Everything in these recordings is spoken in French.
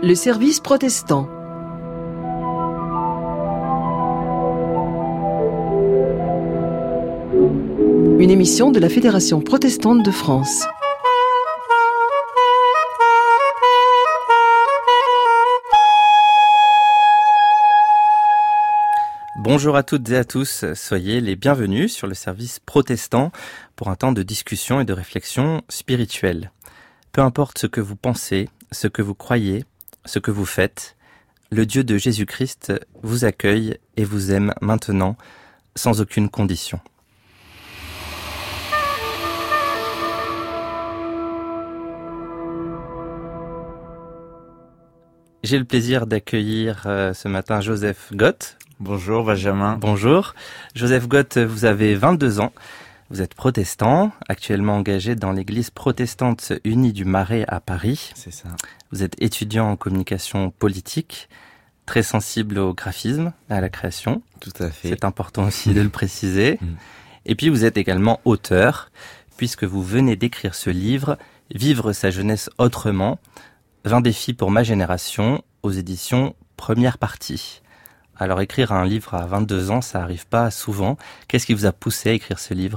Le service protestant. Une émission de la Fédération protestante de France. Bonjour à toutes et à tous, soyez les bienvenus sur le service protestant pour un temps de discussion et de réflexion spirituelle. Peu importe ce que vous pensez, ce que vous croyez, ce que vous faites, le Dieu de Jésus-Christ vous accueille et vous aime maintenant, sans aucune condition. J'ai le plaisir d'accueillir ce matin Joseph Gott. Bonjour Benjamin. Bonjour. Joseph Gott, vous avez 22 ans. Vous êtes protestant, actuellement engagé dans l'église protestante unie du Marais à Paris. C'est ça. Vous êtes étudiant en communication politique, très sensible au graphisme, à la création. Tout à fait. C'est important aussi de le préciser. Et puis vous êtes également auteur, puisque vous venez d'écrire ce livre, Vivre sa jeunesse autrement, 20 défis pour ma génération, aux éditions Première Partie. Alors écrire un livre à 22 ans, ça arrive pas souvent. Qu'est-ce qui vous a poussé à écrire ce livre ?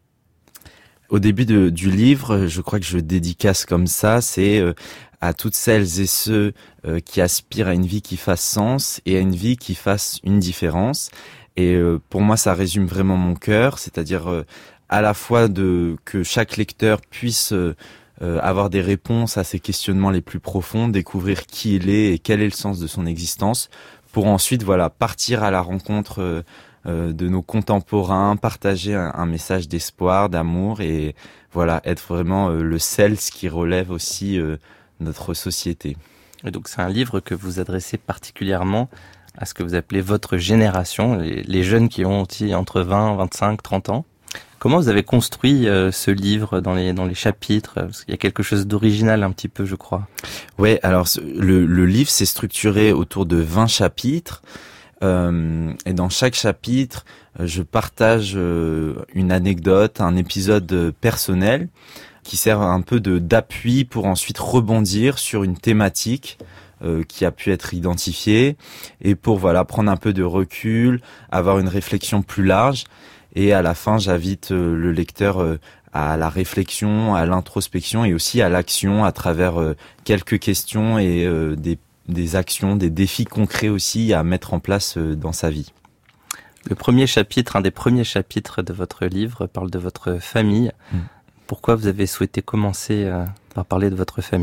Au début du livre, je crois que je dédicace comme ça, c'est à toutes celles et ceux qui aspirent à une vie qui fasse sens et à une vie qui fasse une différence. Et pour moi, ça résume vraiment mon cœur, c'est-à-dire à la fois que chaque lecteur puisse avoir des réponses à ses questionnements les plus profonds, découvrir qui il est et quel est le sens de son existence, pour ensuite partir à la rencontre de nos contemporains, partager un message d'espoir, d'amour et être vraiment le sel qui relève aussi notre société. Et donc c'est un livre que vous adressez particulièrement à ce que vous appelez votre génération, les jeunes qui ont aussi entre 20, 25, 30 ans. Comment vous avez construit ce livre dans les chapitres ? Parce qu'il y a quelque chose d'original un petit peu, je crois. Ouais, alors le livre s'est structuré autour de 20 chapitres. Et dans chaque chapitre, je partage une anecdote, un épisode personnel qui sert un peu d'appui pour ensuite rebondir sur une thématique qui a pu être identifiée et pour prendre un peu de recul, avoir une réflexion plus large. Et à la fin, j'invite le lecteur à la réflexion, à l'introspection et aussi à l'action à travers quelques questions et des actions, des défis concrets aussi à mettre en place dans sa vie. Le premier chapitre, un des premiers chapitres de votre livre, parle de votre famille. Pourquoi vous avez souhaité commencer par parler de votre famille ?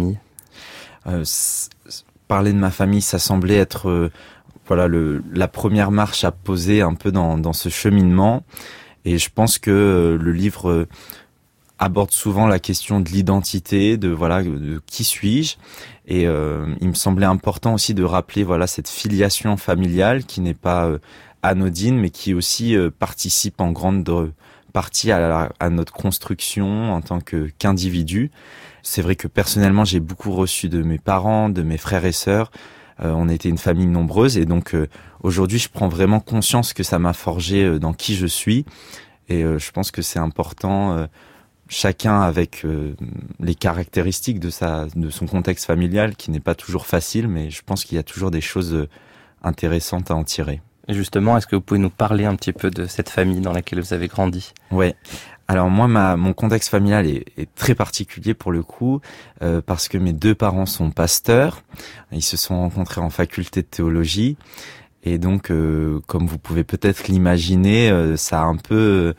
Parler de ma famille, ça semblait être la première marche à poser un peu dans ce cheminement. Et je pense que le livre aborde souvent la question de l'identité, de qui suis-je. Et il me semblait important aussi de rappeler cette filiation familiale qui n'est pas anodine, mais qui aussi participe en grande partie à notre construction en tant qu'individu. C'est vrai que personnellement, j'ai beaucoup reçu de mes parents, de mes frères et sœurs. On était une famille nombreuse et donc aujourd'hui, je prends vraiment conscience que ça m'a forgé dans qui je suis. Et je pense que c'est important, chacun avec les caractéristiques de son contexte familial, qui n'est pas toujours facile, mais je pense qu'il y a toujours des choses intéressantes à en tirer. Et justement, est-ce que vous pouvez nous parler un petit peu de cette famille dans laquelle vous avez grandi ? Ouais. Alors moi, mon contexte familial est très particulier pour le coup, parce que mes deux parents sont pasteurs. Ils se sont rencontrés en faculté de théologie. Et donc, comme vous pouvez peut-être l'imaginer, ça a un peu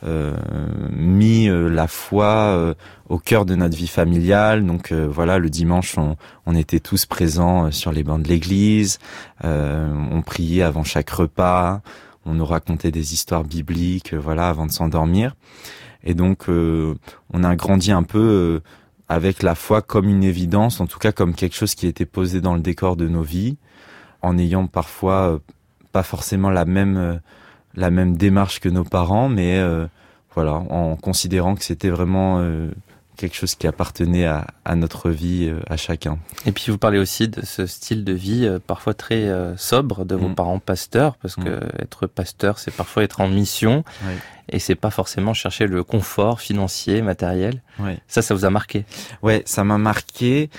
mis la foi au cœur de notre vie familiale. Donc le dimanche, on était tous présents sur les bancs de l'église. On priait avant chaque repas. On nous racontait des histoires bibliques, avant de s'endormir. Et donc, on a grandi un peu avec la foi comme une évidence, en tout cas comme quelque chose qui était posé dans le décor de nos vies, en ayant parfois pas forcément la même démarche que nos parents, mais en considérant que c'était vraiment quelque chose qui appartenait à notre vie, à chacun. Et puis vous parlez aussi de ce style de vie parfois très sobre de vos parents pasteurs, parce que être pasteur, c'est parfois être en mission, et c'est pas forcément chercher le confort financier, matériel. Ça vous a marqué? Ouais, ça m'a marqué.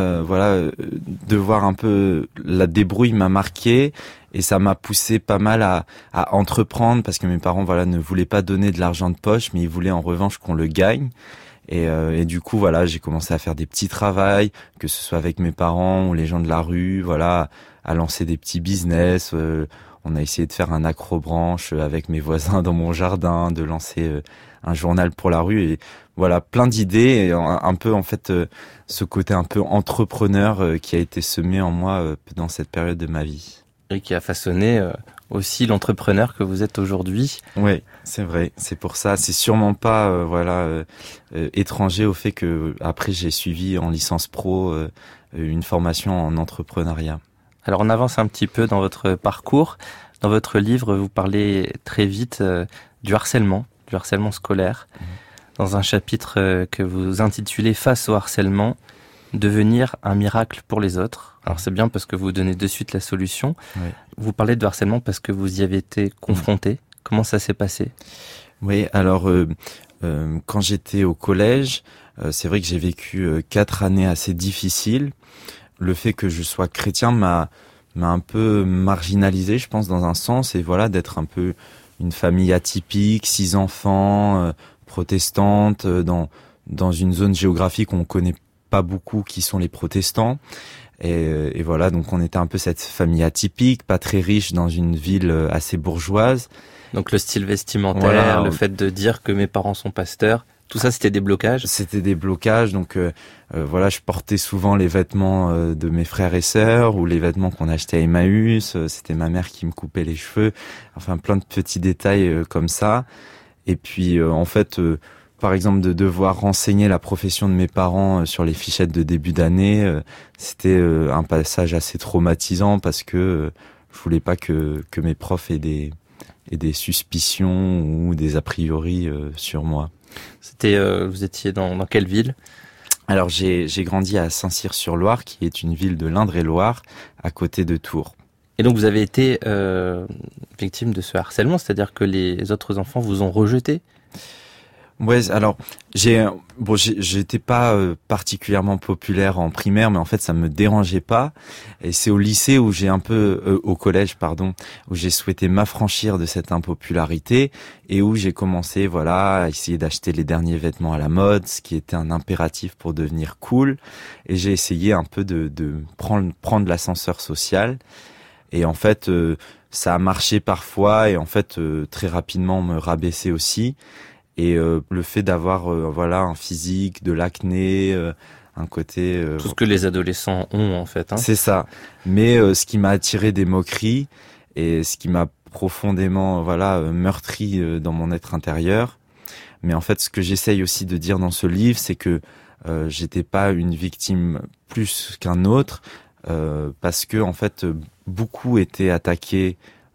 De voir un peu la débrouille m'a marqué, et ça m'a poussé pas mal à entreprendre, parce que mes parents ne voulaient pas donner de l'argent de poche, mais ils voulaient en revanche qu'on le gagne. Et du coup, j'ai commencé à faire des petits travails, que ce soit avec mes parents ou les gens de la rue, à lancer des petits business. On a essayé de faire un accrobranche avec mes voisins dans mon jardin, de lancer un journal pour la rue, et plein d'idées, et un peu en fait ce côté un peu entrepreneur qui a été semé en moi dans cette période de ma vie. Et qui a façonné aussi l'entrepreneur que vous êtes aujourd'hui. Oui, c'est vrai. C'est pour ça. C'est sûrement pas étranger au fait que après j'ai suivi en licence pro une formation en entrepreneuriat. Alors on avance un petit peu dans votre parcours. Dans votre livre, vous parlez très vite du harcèlement scolaire. Dans un chapitre que vous intitulez « Face au harcèlement, devenir un miracle pour les autres ». Alors c'est bien parce que vous donnez de suite la solution. Vous parlez de harcèlement parce que vous y avez été confronté. Comment ça s'est passé? Oui, alors quand j'étais au collège, c'est vrai que j'ai vécu 4 années assez difficiles. Le fait que je sois chrétien m'a un peu marginalisé, je pense, dans un sens, et d'être un peu une famille atypique, 6 enfants, protestante, dans une zone géographique où on connaît pas beaucoup qui sont les protestants. Et donc on était un peu cette famille atypique, pas très riche, dans une ville assez bourgeoise. Donc le style vestimentaire, le fait de dire que mes parents sont pasteurs, tout ça c'était des blocages? C'était des blocages, donc je portais souvent les vêtements de mes frères et sœurs, ou les vêtements qu'on achetait à Emmaüs, c'était ma mère qui me coupait les cheveux, enfin plein de petits détails comme ça. Et puis par exemple, de devoir renseigner la profession de mes parents sur les fichettes de début d'année, c'était un passage assez traumatisant, parce que je voulais pas que mes profs aient des suspicions ou des a priori sur moi. Vous étiez dans quelle ville? Alors j'ai grandi à Saint-Cyr-sur-Loire, qui est une ville de l'Indre-et-Loire, à côté de Tours. Et donc vous avez été victime de ce harcèlement, c'est-à-dire que les autres enfants vous ont rejeté? Ouais, alors j'étais pas particulièrement populaire en primaire, mais en fait ça me dérangeait pas. Et c'est au lycée où au collège où j'ai souhaité m'affranchir de cette impopularité, et où j'ai commencé à essayer d'acheter les derniers vêtements à la mode, ce qui était un impératif pour devenir cool. Et j'ai essayé un peu de prendre l'ascenseur social. Et en fait ça a marché parfois, et en fait très rapidement on me rabaissait aussi. Et le fait d'avoir un physique, de l'acné, un côté... tout ce que les adolescents ont en fait. C'est ça. Mais ce qui m'a attiré des moqueries, et ce qui m'a profondément meurtri dans mon être intérieur. Mais en fait, ce que j'essaye aussi de dire dans ce livre, c'est que j'étais pas une victime plus qu'un autre, parce que en fait beaucoup étaient attaqués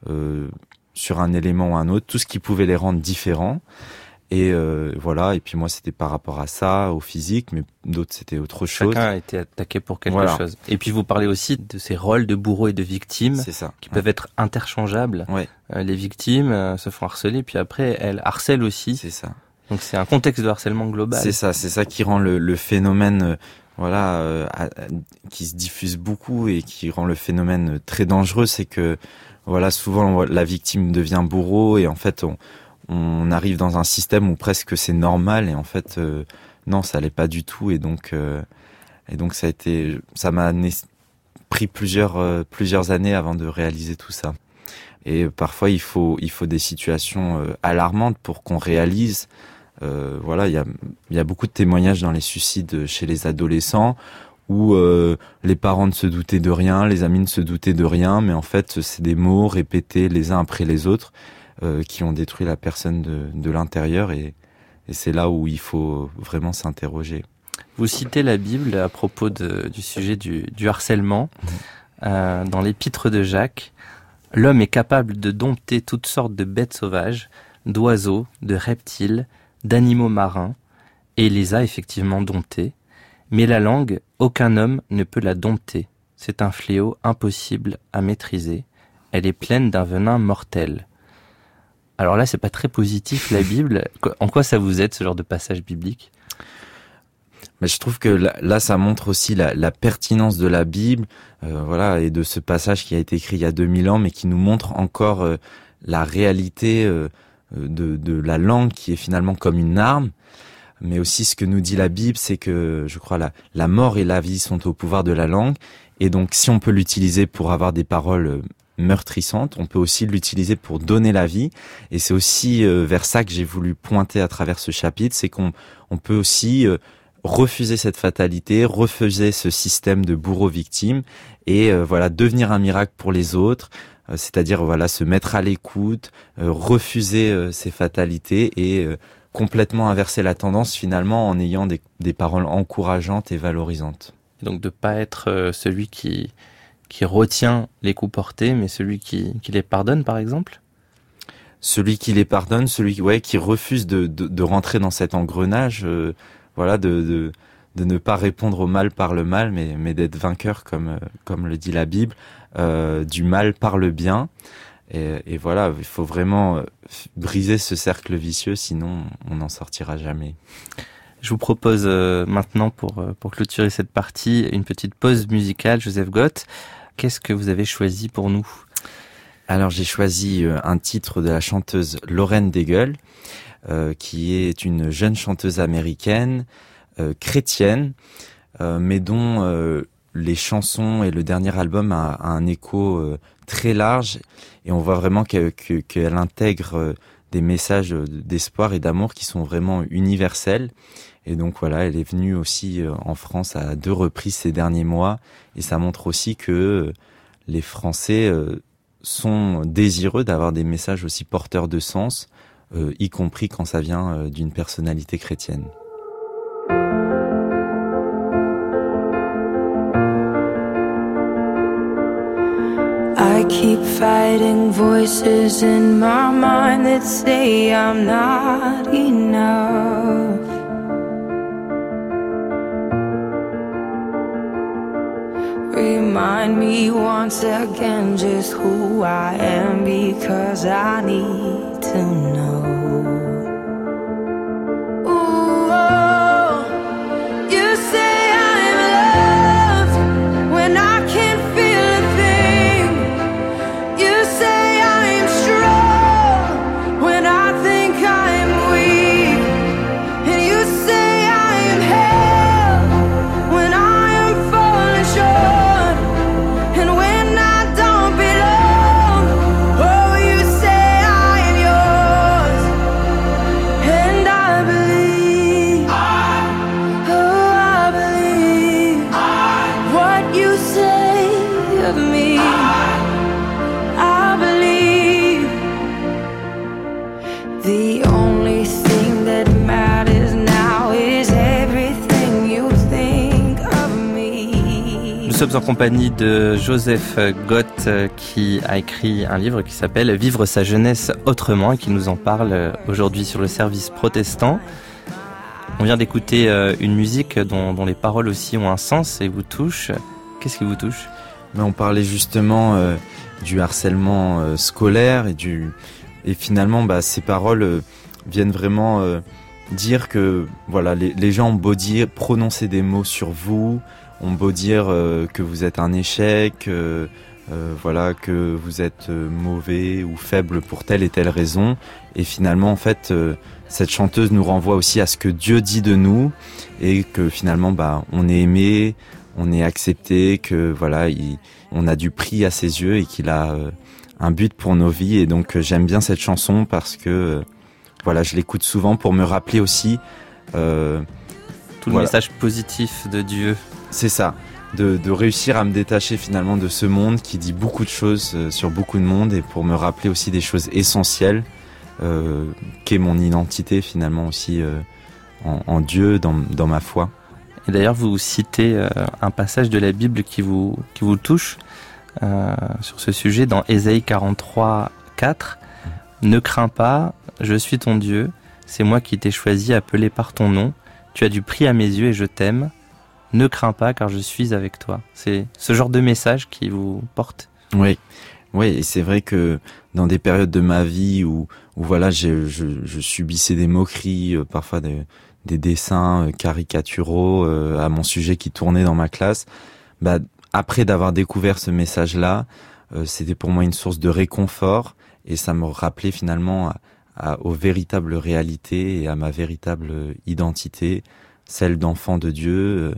sur un élément ou un autre, tout ce qui pouvait les rendre différents. Et et puis moi c'était par rapport à ça, au physique, mais d'autres c'était autre chose. Chacun a été attaqué pour quelque chose. Et puis vous parlez aussi de ces rôles de bourreau et de victime, qui peuvent être interchangeables. Les victimes se font harceler, puis après elles harcèlent aussi. C'est ça. Donc c'est un contexte de harcèlement global. C'est ça qui rend le phénomène qui se diffuse beaucoup, et qui rend le phénomène très dangereux. C'est que souvent la victime devient bourreau, et en fait on arrive dans un système où presque c'est normal, et en fait non, ça l'est pas du tout. Et donc ça m'a pris plusieurs années avant de réaliser tout ça. Et parfois il faut des situations alarmantes pour qu'on réalise. Il y a beaucoup de témoignages dans les suicides chez les adolescents, où les parents ne se doutaient de rien, les amis ne se doutaient de rien, mais en fait c'est des mots répétés les uns après les autres qui ont détruit la personne de l'intérieur, et c'est là où il faut vraiment s'interroger. Vous citez la Bible à propos du sujet du harcèlement. Dans l'épître de Jacques, l'homme est capable de dompter toutes sortes de bêtes sauvages, d'oiseaux, de reptiles, d'animaux marins, et les a effectivement domptés. Mais la langue, aucun homme ne peut la dompter. C'est un fléau impossible à maîtriser. Elle est pleine d'un venin mortel. Alors là, c'est pas très positif, la Bible. En quoi ça vous aide, ce genre de passage biblique ? Mais je trouve que là, ça montre aussi la pertinence de la Bible, voilà, et de ce passage qui a été écrit il y a 2000 ans, mais qui nous montre encore la réalité de la langue, qui est finalement comme une arme. Mais aussi, ce que nous dit la Bible, c'est que, je crois, la mort et la vie sont au pouvoir de la langue. Et donc, si on peut l'utiliser pour avoir des paroles meurtrissantes, on peut aussi l'utiliser pour donner la vie. Et c'est aussi vers ça que j'ai voulu pointer à travers ce chapitre, c'est qu'on peut aussi refuser cette fatalité, refuser ce système de bourreau-victime et voilà, devenir un miracle pour les autres, c'est-à-dire voilà, se mettre à l'écoute, refuser ces fatalités et complètement inverser la tendance finalement en ayant des paroles encourageantes et valorisantes. Donc de pas être celui qui retient les coups portés, mais celui qui les pardonne, par exemple ? Celui qui les pardonne, celui qui refuse de rentrer dans cet engrenage, voilà, de ne pas répondre au mal par le mal, mais d'être vainqueur, comme le dit la Bible, du mal par le bien. Et voilà, il faut vraiment briser ce cercle vicieux, sinon on n'en sortira jamais. Je vous propose maintenant, pour clôturer cette partie, une petite pause musicale. Joseph Gott, qu'est-ce que vous avez choisi pour nous ? Alors j'ai choisi un titre de la chanteuse Lauren Daigle, qui est une jeune chanteuse américaine, chrétienne, mais dont les chansons et le dernier album a un écho très large, et on voit vraiment qu'elle intègre des messages d'espoir et d'amour qui sont vraiment universels. Et donc voilà, elle est venue aussi en France à 2 reprises ces derniers mois, et ça montre aussi que les Français sont désireux d'avoir des messages aussi porteurs de sens, y compris quand ça vient d'une personnalité chrétienne. I keep fighting voices in my mind that say I'm not enough. Remind me once again just who I am, because I need to know. Ooh, oh, you say I'm loved when I can't feel a thing. You say I'm strong when I think I'm weak. And you say I'm held when I am falling short. And when I don't belong, oh, you say I am yours. And I believe, oh, I believe what you say of me. I believe the only thing that matters now is everything you think of me. Nous sommes en compagnie de Joseph Gott, qui a écrit un livre qui s'appelle « Vivre sa jeunesse autrement » et qui nous en parle aujourd'hui sur le service protestant. On vient d'écouter une musique dont les paroles aussi ont un sens et vous touchent. Qu'est-ce qui vous touche ? Mais on parlait justement du harcèlement scolaire et finalement ces paroles viennent vraiment dire que voilà, les gens ont beau dire, prononcer des mots sur vous, ont beau dire que vous êtes un échec, voilà, que vous êtes mauvais ou faible pour telle et telle raison, et finalement en fait cette chanteuse nous renvoie aussi à ce que Dieu dit de nous, et que finalement on est aimé, on est accepté, que voilà, on a du prix à ses yeux et qu'il a un but pour nos vies. Et donc j'aime bien cette chanson parce que voilà, je l'écoute souvent pour me rappeler aussi tout le message positif de Dieu. C'est ça, de réussir à me détacher finalement de ce monde qui dit beaucoup de choses sur beaucoup de monde, et pour me rappeler aussi des choses essentielles qu'est mon identité finalement aussi en Dieu, dans ma foi. Et d'ailleurs, vous citez un passage de la Bible qui vous touche sur ce sujet dans Ésaïe 43, 4. « Ne crains pas, je suis ton Dieu, c'est moi qui t'ai choisi, appelé par ton nom. Tu as du prix à mes yeux et je t'aime. Ne crains pas car je suis avec toi. C'est ce genre de message qui vous porte. Oui, oui, et c'est vrai que dans des périodes de ma vie où voilà, je subissais des moqueries, parfois des dessins caricaturaux à mon sujet qui tournaient dans ma classe, bah, après d'avoir découvert ce message-là, c'était pour moi une source de réconfort et ça me rappelait finalement aux véritables réalités et à ma véritable identité, celle d'enfant de Dieu,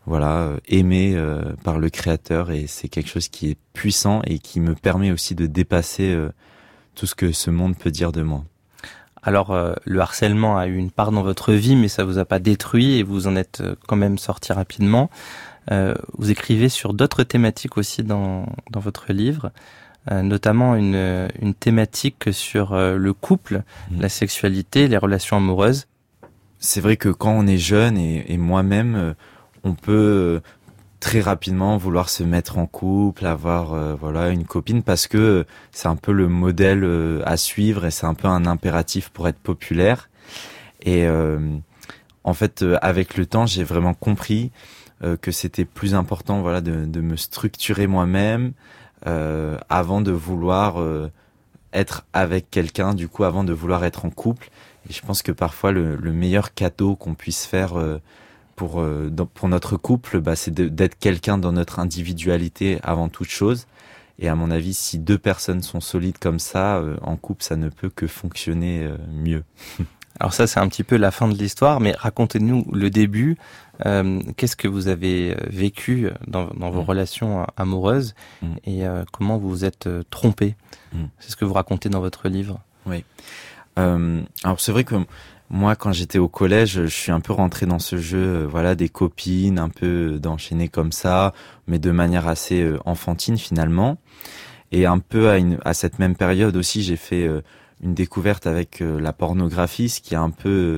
aimé par le Créateur, et c'est quelque chose qui est puissant et qui me permet aussi de dépasser tout ce que ce monde peut dire de moi. Alors, le harcèlement a eu une part dans votre vie, mais ça vous a pas détruit et vous en êtes quand même sorti rapidement. Vous écrivez sur d'autres thématiques aussi dans votre livre, notamment une thématique sur le couple, la sexualité, les relations amoureuses. C'est vrai que quand on est jeune et moi-même, on peut très rapidement vouloir se mettre en couple, avoir une copine, parce que c'est un peu le modèle à suivre et c'est un peu un impératif pour être populaire. Et en fait, avec le temps, j'ai vraiment compris que c'était plus important de me structurer moi-même avant de vouloir être avec quelqu'un, du coup avant de vouloir être en couple. Et je pense que parfois le meilleur cadeau qu'on puisse faire pour notre couple, c'est d'être quelqu'un dans notre individualité avant toute chose. Et à mon avis, si deux personnes sont solides comme ça, en couple, ça ne peut que fonctionner mieux. Alors ça, c'est un petit peu la fin de l'histoire, mais racontez-nous le début. Qu'est-ce que vous avez vécu dans vos relations amoureuses et comment vous vous êtes trompé? C'est ce que vous racontez dans votre livre. Oui. Alors c'est vrai que moi, quand j'étais au collège, je suis un peu rentré dans ce jeu, des copines, un peu d'enchaîner comme ça, mais de manière assez enfantine finalement. Et un peu à cette même période aussi, j'ai fait une découverte avec la pornographie, ce qui m'a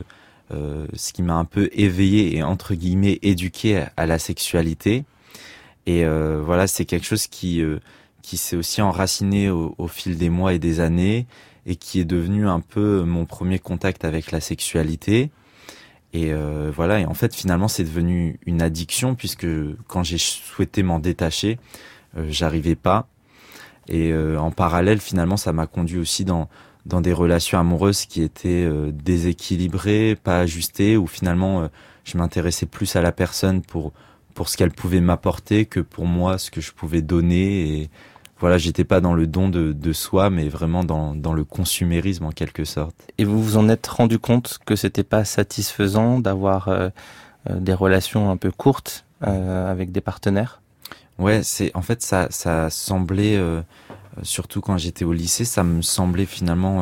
un peu éveillé et entre guillemets éduqué à la sexualité. Et c'est quelque chose qui s'est aussi enraciné au fil des mois et des années, et qui est devenu un peu mon premier contact avec la sexualité. Et et en fait finalement c'est devenu une addiction, puisque quand j'ai souhaité m'en détacher, j'arrivais pas. Et en parallèle finalement ça m'a conduit aussi dans des relations amoureuses qui étaient déséquilibrées, pas ajustées, où finalement je m'intéressais plus à la personne pour ce qu'elle pouvait m'apporter que pour moi ce que je pouvais donner. Et j'étais pas dans le don de soi, mais vraiment dans le consumérisme en quelque sorte. Et vous vous en êtes rendu compte que c'était pas satisfaisant d'avoir des relations un peu courtes avec des partenaires? Ouais, en fait ça semblait surtout quand j'étais au lycée, ça me semblait finalement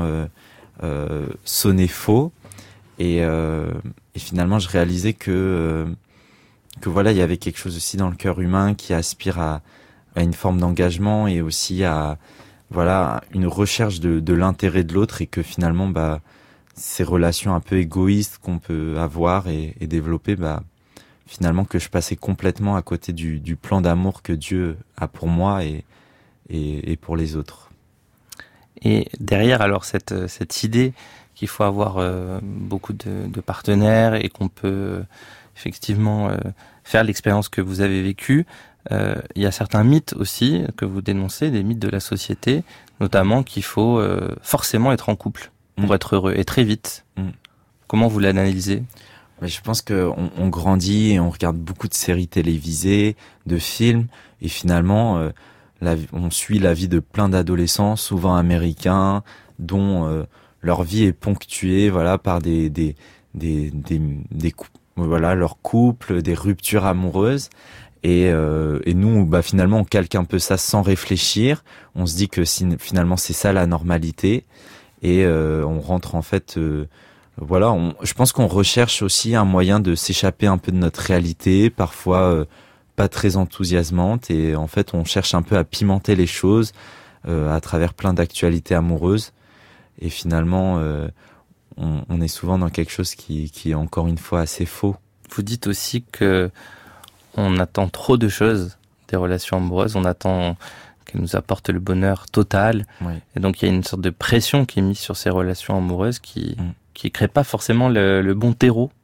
sonner faux, et finalement je réalisais que il y avait quelque chose aussi dans le cœur humain qui aspire à une forme d'engagement et aussi à une recherche de l'intérêt de l'autre, et que finalement ces relations un peu égoïstes qu'on peut avoir et développer, finalement que je passais complètement à côté du plan d'amour que Dieu a pour moi et pour les autres. Et derrière alors cette idée qu'il faut avoir beaucoup de partenaires et qu'on peut effectivement faire l'expérience que vous avez vécue, il y a certains mythes aussi que vous dénoncez, des mythes de la société, notamment qu'il faut forcément être en couple pour être heureux, et très vite. Comment vous l'analysez? Je pense qu'on grandit et on regarde beaucoup de séries télévisées, de films, et finalement on suit la vie de plein d'adolescents, souvent américains, dont leur vie est ponctuée par leur couple, des ruptures amoureuses. Et nous, finalement, on calque un peu ça sans réfléchir. On se dit que finalement, c'est ça la normalité. Et on rentre en fait... je pense qu'on recherche aussi un moyen de s'échapper un peu de notre réalité, parfois pas très enthousiasmante. Et en fait, on cherche un peu à pimenter les choses à travers plein d'actualités amoureuses. Et finalement, on est souvent dans quelque chose qui est encore une fois assez faux. Vous dites aussi que on attend trop de choses des relations amoureuses, on attend qu'elles nous apportent le bonheur total. Oui. Et donc il y a une sorte de pression qui est mise sur ces relations amoureuses qui crée pas forcément le bon terreau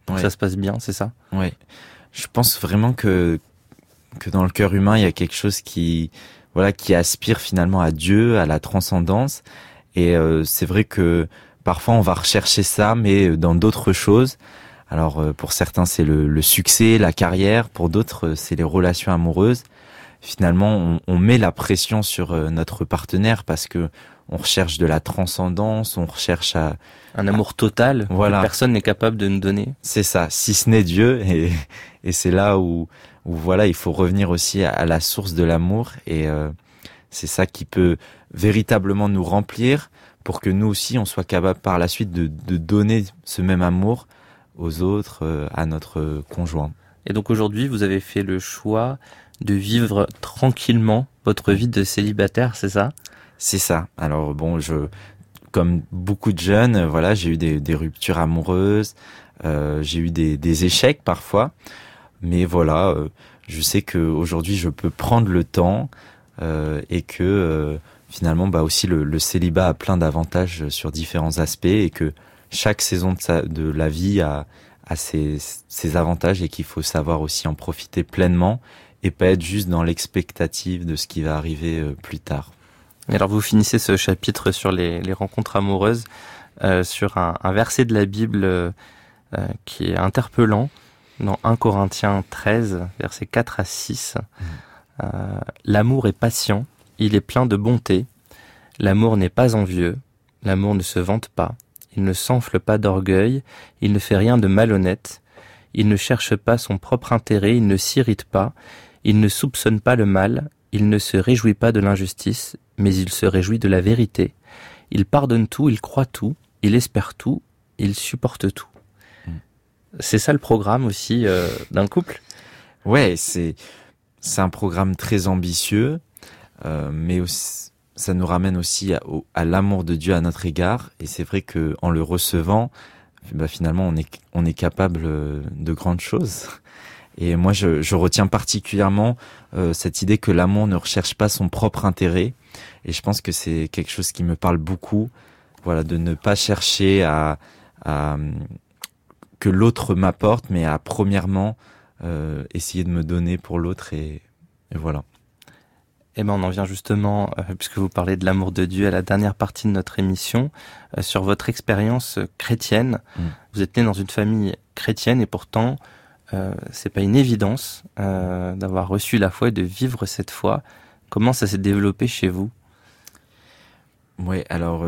pour que ça se passe bien, c'est ça? Ouais. Je pense vraiment que dans le cœur humain, il y a quelque chose qui aspire finalement à Dieu, à la transcendance. Et c'est vrai que parfois on va rechercher ça, mais dans d'autres choses. Alors pour certains c'est le succès, la carrière, pour d'autres c'est les relations amoureuses. Finalement on met la pression sur notre partenaire parce que on recherche de la transcendance, on recherche un amour total que personne n'est capable de nous donner. C'est ça, si ce n'est Dieu, et c'est là où voilà, il faut revenir aussi à la source de l'amour, et c'est ça qui peut véritablement nous remplir pour que nous aussi on soit capable par la suite de donner ce même amour aux autres, à notre conjoint. Et donc aujourd'hui, vous avez fait le choix de vivre tranquillement votre vie de célibataire, c'est ça? C'est ça. Alors bon, comme beaucoup de jeunes, voilà, j'ai eu des ruptures amoureuses, j'ai eu des échecs parfois, mais voilà, je sais qu'aujourd'hui je peux prendre le temps et que finalement, aussi le célibat a plein d'avantages sur différents aspects, et que chaque saison de la vie a ses avantages, et qu'il faut savoir aussi en profiter pleinement et pas être juste dans l'expectative de ce qui va arriver plus tard. Et alors vous finissez ce chapitre sur les rencontres amoureuses sur un verset de la Bible qui est interpellant, dans 1 Corinthiens 13, versets 4 à 6. L'amour est patient, il est plein de bonté, l'amour n'est pas envieux, l'amour ne se vante pas, il ne s'enfle pas d'orgueil, il ne fait rien de malhonnête, il ne cherche pas son propre intérêt, il ne s'irrite pas, il ne soupçonne pas le mal, il ne se réjouit pas de l'injustice, mais il se réjouit de la vérité. Il pardonne tout, il croit tout, il espère tout, il supporte tout. C'est ça le programme aussi d'un couple? Ouais, c'est un programme très ambitieux, mais aussi, ça nous ramène aussi à l'amour de Dieu à notre égard. Et c'est vrai que en le recevant, finalement, on est capable de grandes choses. Et moi, je retiens particulièrement cette idée que l'amour ne recherche pas son propre intérêt. Et je pense que c'est quelque chose qui me parle beaucoup. Voilà, de ne pas chercher à que l'autre m'apporte, mais à premièrement essayer de me donner pour l'autre, et voilà. Eh ben, on en vient justement, puisque vous parlez de l'amour de Dieu, à la dernière partie de notre émission, sur votre expérience chrétienne. Vous êtes né dans une famille chrétienne, et pourtant, c'est pas une évidence d'avoir reçu la foi et de vivre cette foi. Comment ça s'est développé chez vous? Oui, alors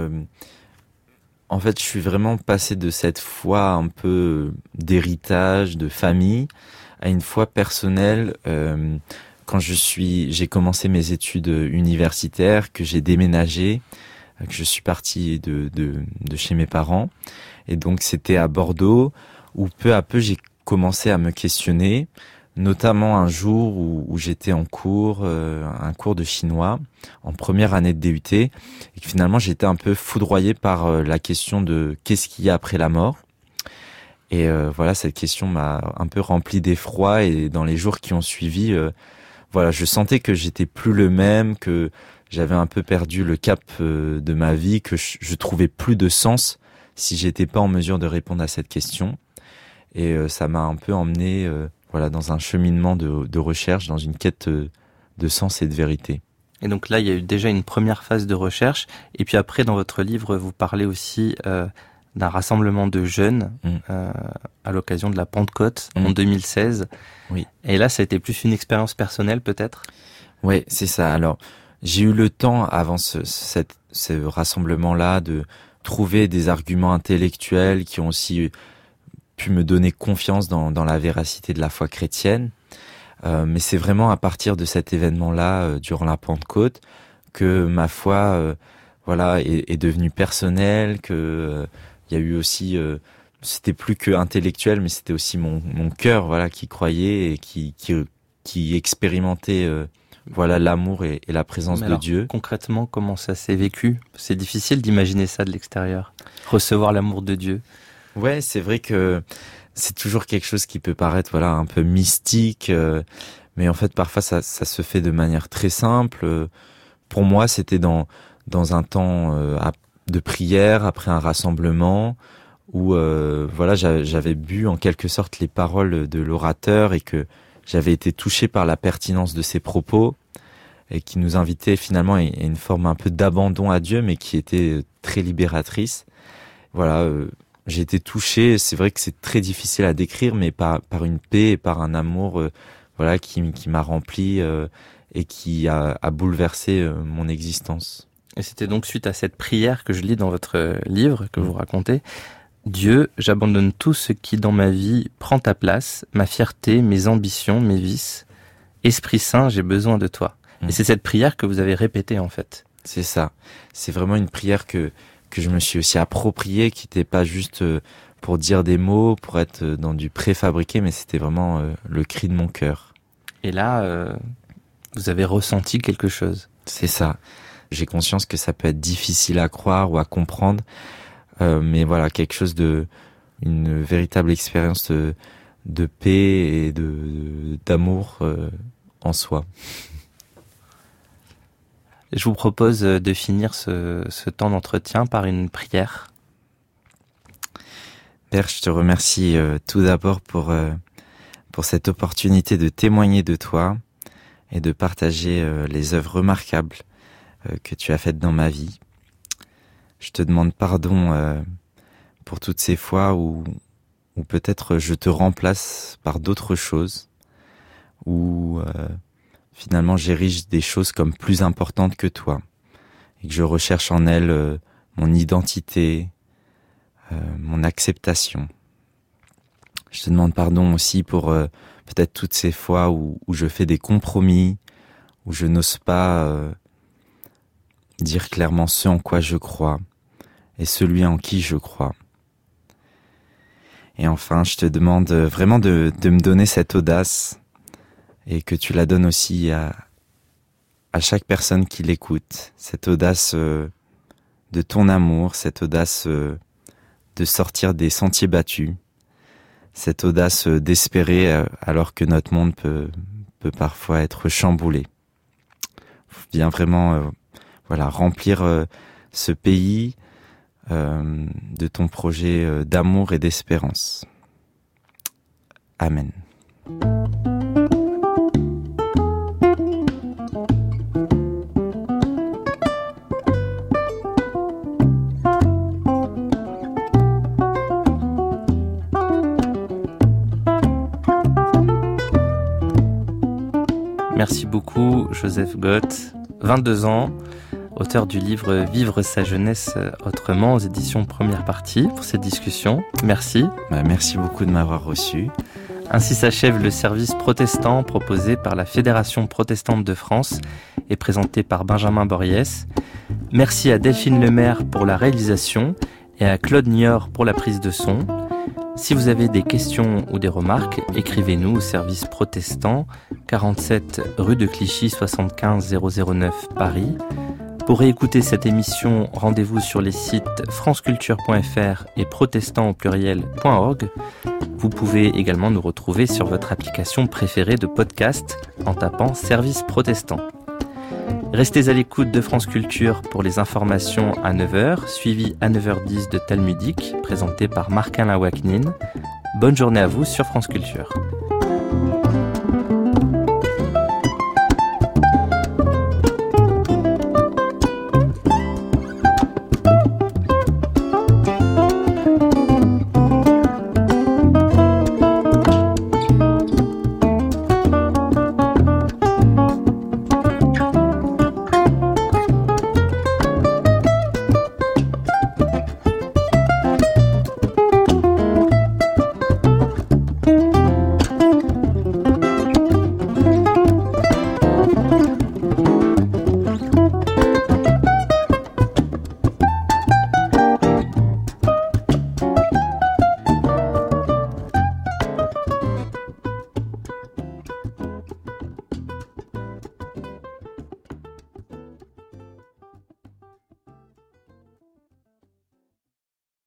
en fait, je suis vraiment passé de cette foi un peu d'héritage, de famille, à une foi personnelle quand j'ai commencé mes études universitaires, que j'ai déménagé, que je suis parti de chez mes parents. Et donc c'était à Bordeaux, où peu à peu j'ai commencé à me questionner, notamment un jour où j'étais en cours, un cours de chinois, en première année de DUT, et que finalement j'étais un peu foudroyé par la question de qu'est-ce qu'il y a après la mort. Et voilà, cette question m'a un peu rempli d'effroi, et dans les jours qui ont suivi, voilà, je sentais que j'étais plus le même, que j'avais un peu perdu le cap de ma vie, que je trouvais plus de sens si j'étais pas en mesure de répondre à cette question. Et ça m'a un peu emmené dans un cheminement de recherche, dans une quête de sens et de vérité. Et donc là, il y a eu déjà une première phase de recherche. Et puis après, dans votre livre, vous parlez aussi d'un rassemblement de jeunes à l'occasion de la Pentecôte en 2016. Oui. Et là, ça a été plus une expérience personnelle, peut-être? Oui, c'est ça. Alors, j'ai eu le temps, avant ce rassemblement-là, de trouver des arguments intellectuels qui ont aussi pu me donner confiance dans la véracité de la foi chrétienne. Mais c'est vraiment à partir de cet événement-là, durant la Pentecôte, que ma foi est devenue personnelle, que il y a eu aussi c'était plus que intellectuel, mais c'était aussi mon cœur qui croyait et qui expérimentait l'amour et la présence de Dieu. Concrètement, comment ça s'est vécu? C'est difficile d'imaginer ça de l'extérieur, recevoir l'amour de Dieu. Ouais, c'est vrai que c'est toujours quelque chose qui peut paraître un peu mystique, mais en fait parfois ça se fait de manière très simple. Pour moi, c'était dans un temps de prière, après un rassemblement, où voilà, j'avais bu en quelque sorte les paroles de l'orateur et que j'avais été touché par la pertinence de ses propos et qui nous invitait finalement à une forme un peu d'abandon à Dieu, mais qui était très libératrice. Voilà, j'ai été touché. C'est vrai que c'est très difficile à décrire, mais par une paix et par un amour, voilà, qui m'a rempli et qui a bouleversé mon existence. Et c'était donc suite à cette prière que je lis dans votre livre, que vous racontez. Dieu, j'abandonne tout ce qui dans ma vie prend ta place, ma fierté, mes ambitions, mes vices. Esprit Saint, j'ai besoin de toi. Et c'est cette prière que vous avez répétée en fait. C'est ça. C'est vraiment une prière que je me suis aussi appropriée, qui n'était pas juste pour dire des mots, pour être dans du préfabriqué, mais c'était vraiment le cri de mon cœur. Et là, vous avez ressenti quelque chose. C'est ça. J'ai conscience que ça peut être difficile à croire ou à comprendre, mais voilà, quelque chose une véritable expérience de paix et d'amour en soi. Je vous propose de finir ce temps d'entretien par une prière. Père, je te remercie tout d'abord pour cette opportunité de témoigner de toi et de partager les œuvres remarquables que tu as faites dans ma vie. Je te demande pardon pour toutes ces fois où peut-être je te remplace par d'autres choses, où finalement j'érige des choses comme plus importantes que toi, et que je recherche en elles mon identité, mon acceptation. Je te demande pardon aussi pour peut-être toutes ces fois où je fais des compromis, où je n'ose pas dire clairement ce en quoi je crois et celui en qui je crois. Et enfin, je te demande vraiment de me donner cette audace et que tu la donnes aussi à chaque personne qui l'écoute. Cette audace de ton amour, cette audace de sortir des sentiers battus, cette audace d'espérer alors que notre monde peut parfois être chamboulé. Viens vraiment remplir ce pays de ton projet d'amour et d'espérance. Amen. Merci beaucoup, Joseph Gott, 22 ans, auteur du livre Vivre sa jeunesse autrement aux éditions Première Partie pour cette discussion. Merci. Merci beaucoup de m'avoir reçu. Ainsi s'achève le service protestant proposé par la Fédération protestante de France et présenté par Benjamin Borries. Merci à Delphine Lemaire pour la réalisation et à Claude Niort pour la prise de son. Si vous avez des questions ou des remarques, écrivez-nous au service protestant, 47 rue de Clichy, 75 009 Paris. Pour réécouter cette émission, rendez-vous sur les sites franceculture.fr et protestant.org. Vous pouvez également nous retrouver sur votre application préférée de podcast en tapant Service Protestant. Restez à l'écoute de France Culture pour les informations à 9h, suivies à 9h10 de Talmudique, présenté par Marc-Alain Waknin. Bonne journée à vous sur France Culture.